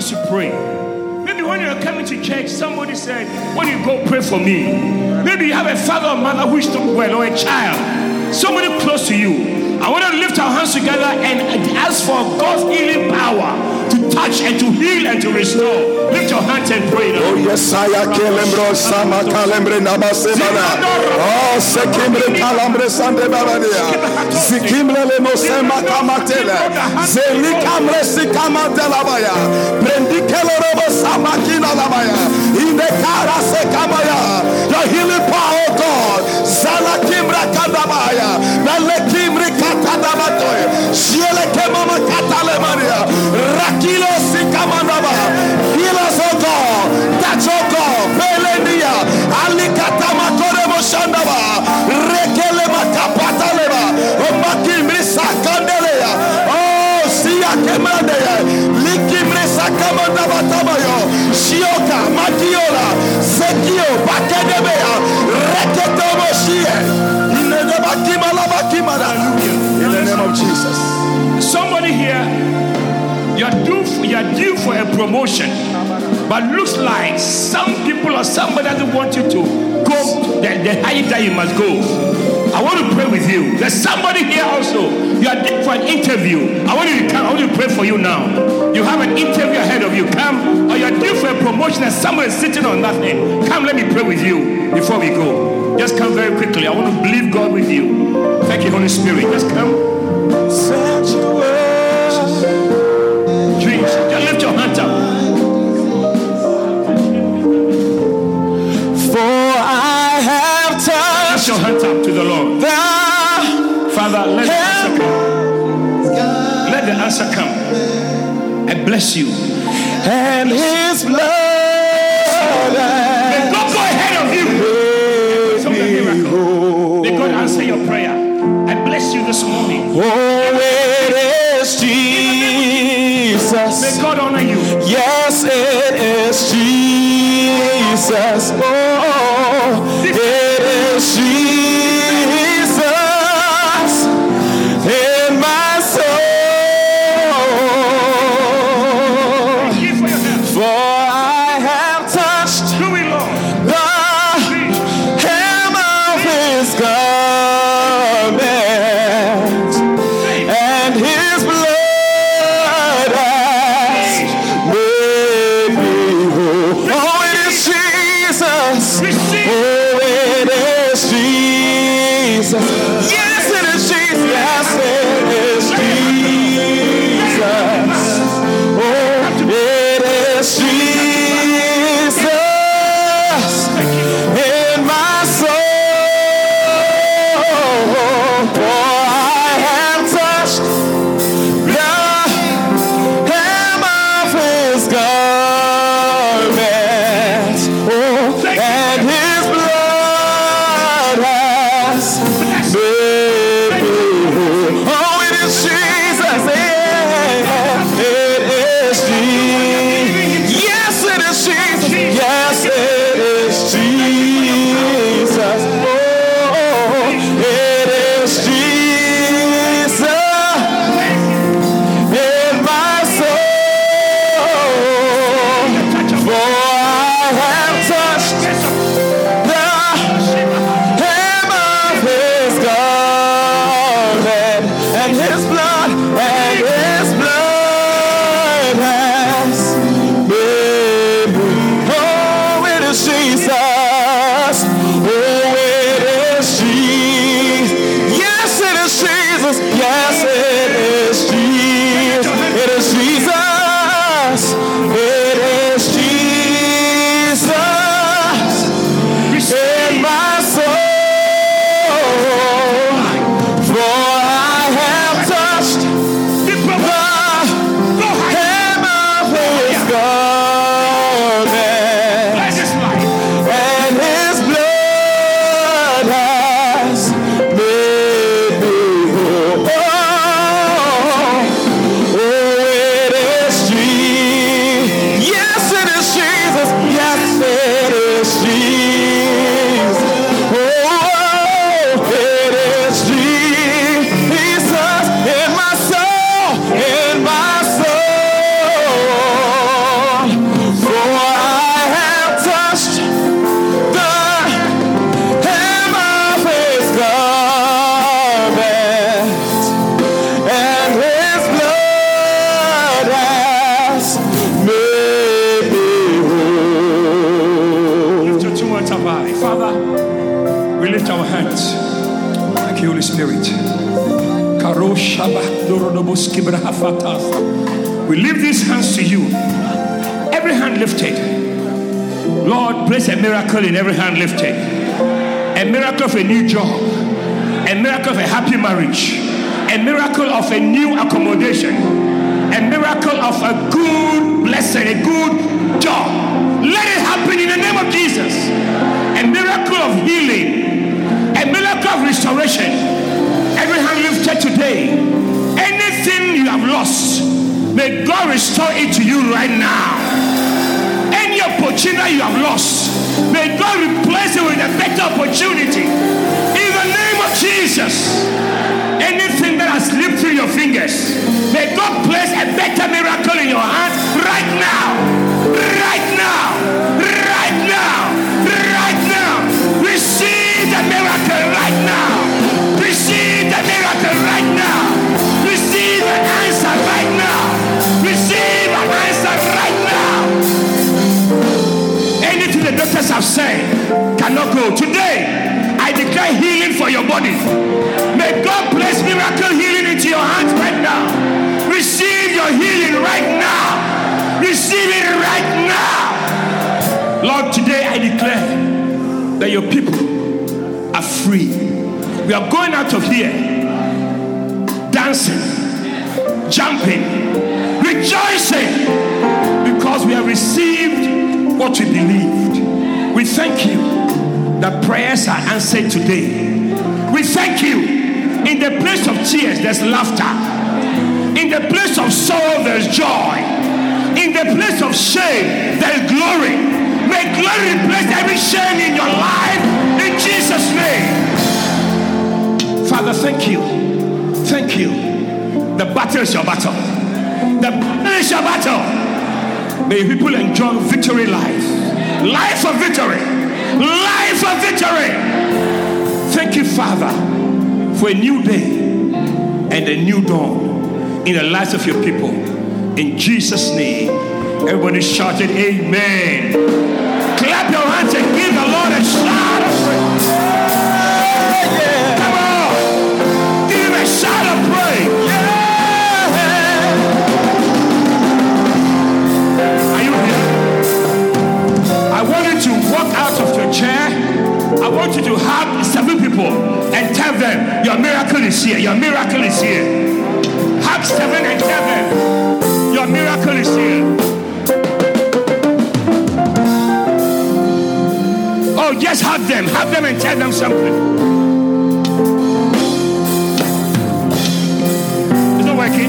us to pray. Maybe when you're coming to church, somebody said, when you go, pray for me. Maybe you have a father or mother who is not well, or a child, somebody close to you. I want to lift our hands together and ask for God's healing power to touch and to heal and to restore. Lift your hands and pray now. Oh yes, I kelembro sama kalembre nabasemana. Oh sekimbre kalambre sande babadia. Zikimbre le mosema kamatele. Zelikambre sikamatela baya. Prendikelo robo sama kina labaya. Inde kara sekamaya. Your healing power, God. Zala kimbra kadabaya. Nalekimbre katadabatoy. Shiele kemama katalemania. Rakilo sikamanaba. Heal us, oh God. Touch, oh God. Pelenia. Alikatama koremo shandaba. Rekele makapataleba. Omakimri sakandelea. Oh, siya kemandeya. Likimri sakamandaba tabayo. Shioka makiola. Sekio bakedebea. Reketomo shie. In the name of Jesus. Somebody here, you're due for a promotion, but looks like some people or somebody doesn't want you to go the height that you must go. I want to pray with you. There's somebody here also. You are due for an interview. I want you to come. I want to pray for you now. You have an interview ahead of you. Come, or you're due for a promotion and someone is sitting on nothing. Come, let me pray with you before we go. Just come very quickly. I want to believe God with you. Thank you, Holy Spirit. Just come. Jesus, just lift your hands up. For I have touched Lift your hands up to the Lord. Father, let the answer come. Let the answer come. I bless you. and His blood. May God go ahead of you. Some of the miracle. May God answer your prayer. I bless you this morning. Oh, it is Jesus. May God honor you. Yes, it is Jesus. Oh, it is Jesus in my soul. Thank you for your help. For I have touched Do it, Lord. the hem of His garment, and His blood has made me whole. Oh, it is Jesus. Receive. Oh, it is Jesus. Yes, it is Jesus. Yes, it is Jesus. Oh, it is Jesus in my soul. For I have touched the hem of His garment. Oh, and His blood has made me whole. Oh, it is Jesus. Yeah, it is Jesus. Yes, it is Jesus. Yes, it is Jesus. Oh, it is Jesus in my soul. For I have touched the hem of His garment, and His blood has made me. Oh, it is Jesus. Oh, it is Jesus. Yes, it is Jesus. Yes, it is Jesus. It is Jesus. It is Jesus in my soul. For I have touched We lift these hands to you. Every hand lifted. Lord, place a miracle in every hand lifted. A miracle of a new job. A miracle of a happy marriage. A miracle of a new accommodation. A miracle of a good blessing, a good job. Let it happen in the name of Jesus. A miracle of healing. A miracle of restoration. Every hand lifted today. Anything you have lost, may God restore it to you right now. Any opportunity you have lost, may God replace it with a better opportunity. In the name of Jesus. Anything that has slipped through your fingers, may God place a better miracle in your hands right now. Right now. Right now. Right now. Receive the miracle right now. Receive the miracle right now. Receive an answer right now. Receive an answer right now. Anything the doctors have said cannot go. Today, I declare healing for your body. May God place miracle healing into your hands right now. Receive your healing right now. Receive it right now. Lord, today I declare that your people are free. We are going out of here dancing, jumping, rejoicing, because we have received what we believed. We thank you that prayers are answered today. We thank you. In the place of tears, there's laughter. In the place of sorrow, there's joy. In the place of shame, there's glory. May glory replace every shame in your life in Jesus' name. Father, thank you. Thank you. The battle is your battle. The battle is your battle. May people enjoy victory life. Life of victory. Life of victory. Thank you, Father, for a new day and a new dawn in the lives of your people. In Jesus' name. Everybody shouted amen. Clap your hands and give the Lord a shout of praise. Yeah. Come on. Give him a shout of praise. Yeah. Are you here? I want you to walk out of your chair. I want you to hug 7 people and tell them your miracle is here. Your miracle is here. Hug 7 and tell them your miracle is here. Oh, just hug them and tell them something. It's not working.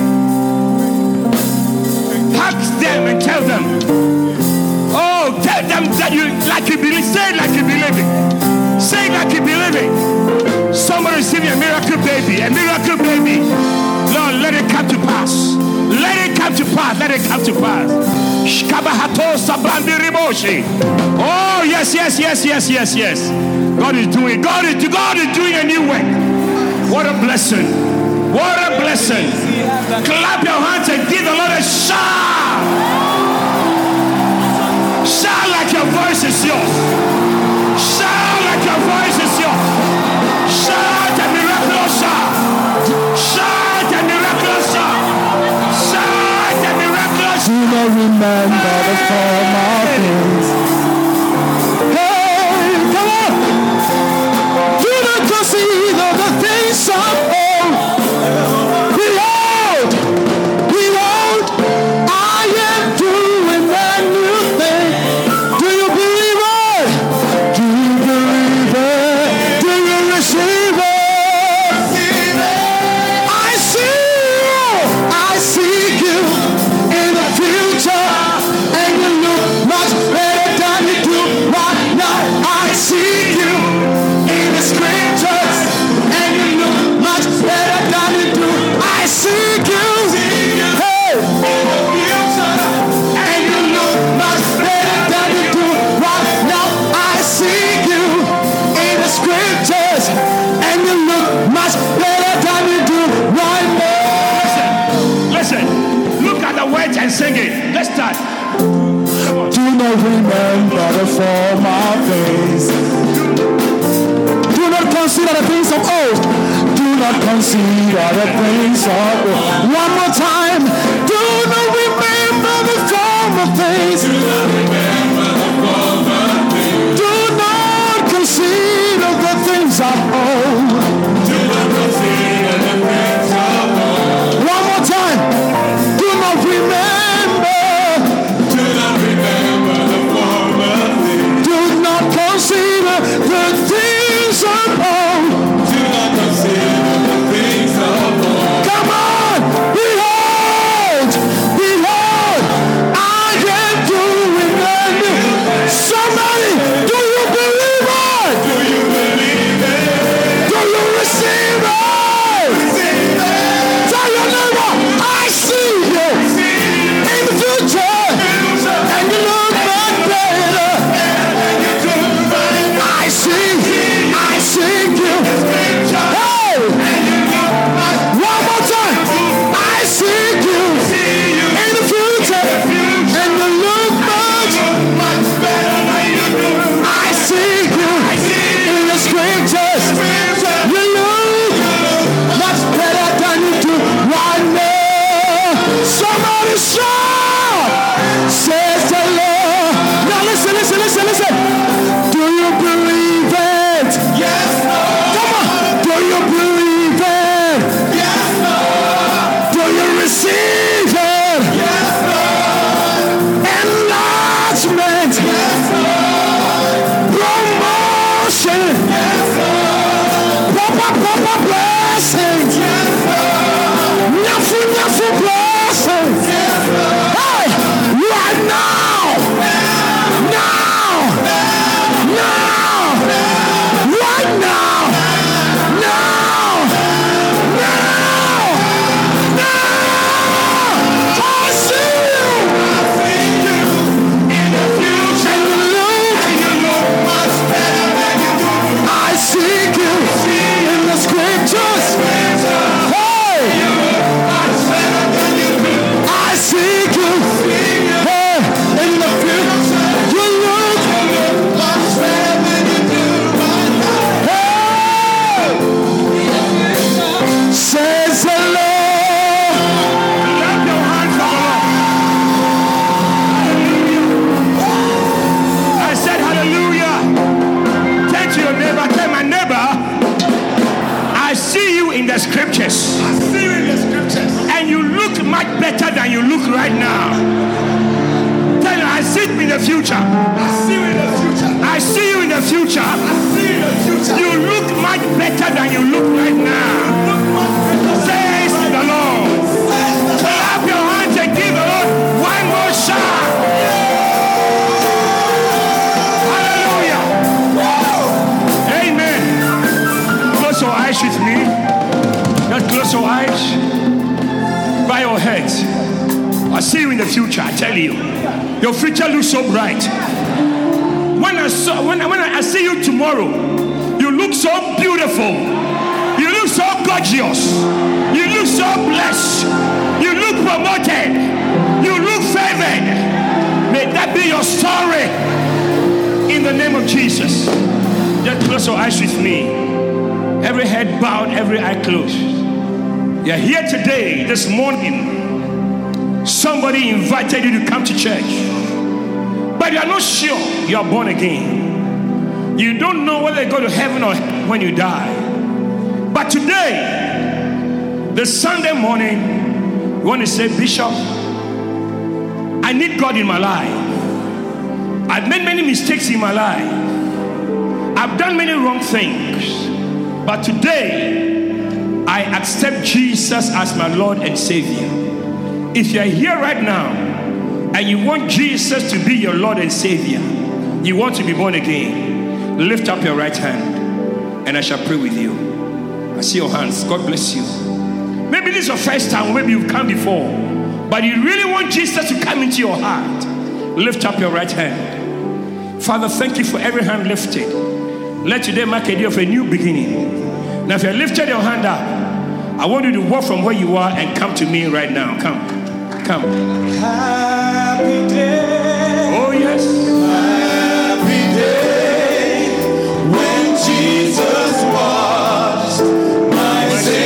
Hug them and tell them. Oh, tell them that you like you believe. Say it like you believe it. Say it like you believe it. Somebody receive a miracle baby. A miracle baby. Lord, let it come to pass. Let it come to pass. Let it come to pass. Oh, yes. God is doing. God is doing a new work. What a blessing. What a blessing. Clap your hands and give the Lord a shout. Shout like your voice is yours. Shout like your voice is yours. Shout a miraculous shout. Shout a miraculous shout. Shout a miraculous shout. Do not remember the former things. Hey, come on. Do not consider the things of old. Behold, I am doing a new thing. Do you believe it? Do you believe it? Do you receive it? I see you in the future, and you look much better than you do right now. I see you in the scriptures, and you look much better than you do. I see you, hey, in the future, and you look much better than you do right now. I see you in the scriptures, and you look much better than you do right now. Listen. Look at the words and sing it. Let's start. Do not remember the former things. Do not consider the things of old. Do not consider the things of God. One more time. Do not remember the former things. Do not remember the former things. Do not consider the things of old. Do not consider the things of old. One more time. Do not remember. Do not remember the former things. Do not consider the things of old. Do not consider the things of old. Come on! Behold! Behold! I am doing a new. Somebody, do you believe it? Do you believe it? Do you receive it? Receive it. Tell your neighbor, I see you in the future, and you look back better. I see you. Hey! One more time. I see you in the future, and you look much better than you do. I see you in the scriptures. You look much better than you do right now. Somebody shout, says the Lord. Now listen. Do you believe it? Yes, Lord. Come on. Do you believe it? Yes, Lord. Do you receive it? Yes, Lord. Enlargement. Yes, Lord. Promotion. Yes, Lord. Proper blessings. Yes, Lord. Nyafu blessings. Yes, Lord. Hey, right now. Right now. I see you in the future. And you look much better than you do. I see you in the scriptures. Hey, you look much better than you do. I see you in the future. You look much better than you do. Says the Lord. Clap your hands for the Lord. I said hallelujah. Tell to your neighbor, tell my neighbor, I see you in the scriptures. I see you in the scriptures. And you look much better than you look right now. Tell you, I see you in the future. I see you in the future. I see you in the future. I see you in the future. You look much better than you look right now. Says the Lord. Clap your hands and give the Lord one more shout. Hallelujah. Amen. Close your eyes with me. Just close your eyes. Bow your heads. I see you in the future. I tell you, your future looks so bright. When I see you tomorrow, you look so beautiful. You look so gorgeous. You look so blessed. You look promoted. You look favored. May that be your story in the name of Jesus. Just close your eyes with me. Every head bowed, every eye closed. You're here today, this morning. Somebody invited you to come to church, but you are not sure you are born again. You don't know whether you go to heaven or when you die. But today, the Sunday morning, you want to say, Bishop, I need God in my life. I've made many mistakes in my life. I've done many wrong things. But today, I accept Jesus as my Lord and Savior. If you're here right now and you want Jesus to be your Lord and Savior, you want to be born again, lift up your right hand and I shall pray with you. I see your hands. God bless you. Maybe this is your first time, maybe you've come before, but you really want Jesus to come into your heart. Lift up your right hand. Father, thank you for every hand lifted. Let today mark a day of a new beginning. Now if you lifted your hand up, I want you to walk from where you are and come to me right now. Come. Happy day. Oh yes. Happy day when Jesus washed my sins.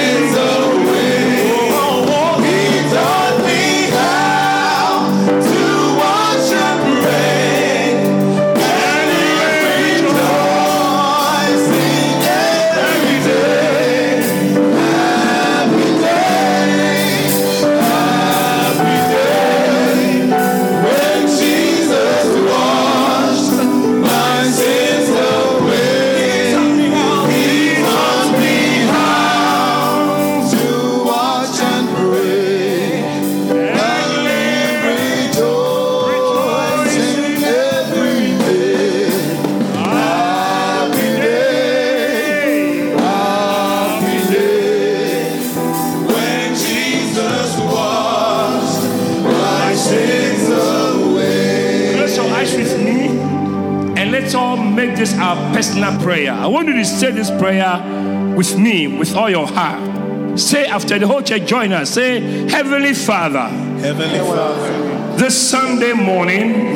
let's all make this our personal prayer. I want you to say this prayer with me, with all your heart. Say after the whole church, join us. Say, Heavenly Father, Heavenly Father, this Sunday morning,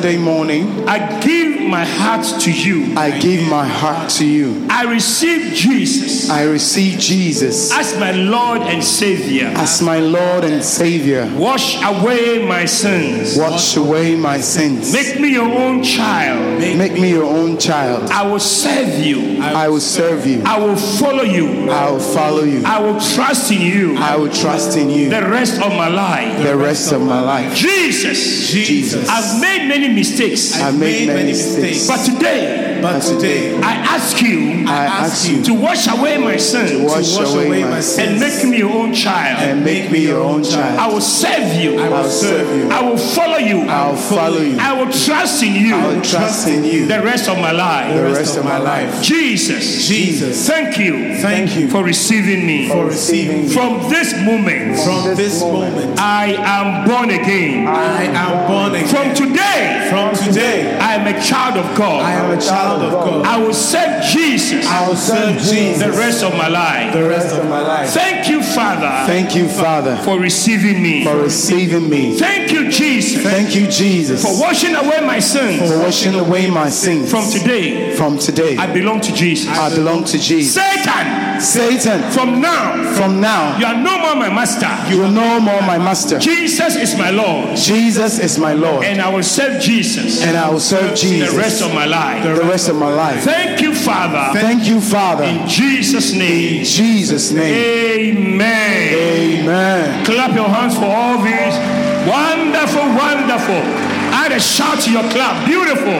I give my heart to you. I give my heart to you. I receive Jesus I receive Jesus as my Lord and Savior. as my Lord and Savior. Wash away my sins. Wash away my sins. Make me your own child. Make me your own child. I will serve you. I will serve you. I will follow you. I will follow you. I will trust in you I will trust in you the rest of my life. the rest of my life. Jesus, Jesus, I've made many mistakes, I made many mistakes, but today but today I ask you I ask you to wash away my sins wash away my sins and make me your own child. and make me your own I child. will serve you. I will serve you. I will follow you. I will follow you. I will trust in you I will trust in you the rest of my the life. rest of my life. Jesus, thank you Thank you for receiving me. for receiving me. From this moment, From this moment, I am born again. I am born again. From today, From today, I am a child of I God. am a child of God. I will serve Jesus I will serve Jesus the rest of my life. the rest of my life. Thank you, Father, Thank you, Father, for receiving me. for receiving me. Thank you, Jesus, Thank you, Jesus, for washing away my sins. for washing away my sins. From today, From today, I belong to Jesus. I belong to Jesus. Satan, Satan, from now, from now, you are no more my master. you are no more my master. Jesus is my Lord, Jesus is my Lord, and I will serve Jesus and I will serve the Jesus rest of my life. the rest of my life. Thank you, Father, Thank you, Father, in Jesus' in name. Jesus' name. Amen. Amen. Clap your hands for all these. Wonderful, wonderful. Add a shout to your clap. Beautiful.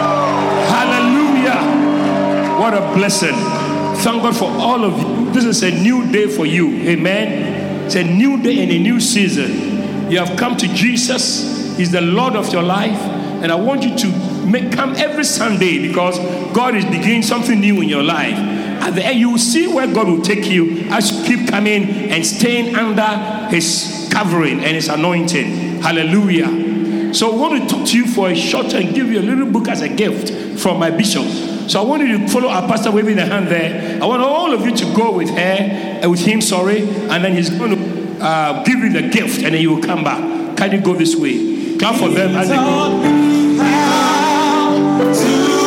Hallelujah. What a blessing. Thank God for all of you. This is a new day for you. Amen. It's a new day and a new season. You have come to Jesus. He's the Lord of your life. And I want you to come every Sunday because God is beginning something new in your life. At the end, you will see where God will take you as you keep coming and staying under His covering and His anointing. Hallelujah. So I want to talk to you for a short and give you a little book as a gift from my bishop. So I want you to follow our pastor waving the hand there. I want all of you to go with her, with him, and then he's going to give you the gift and then you will come back. Can you go this way? Clap for them as they go. To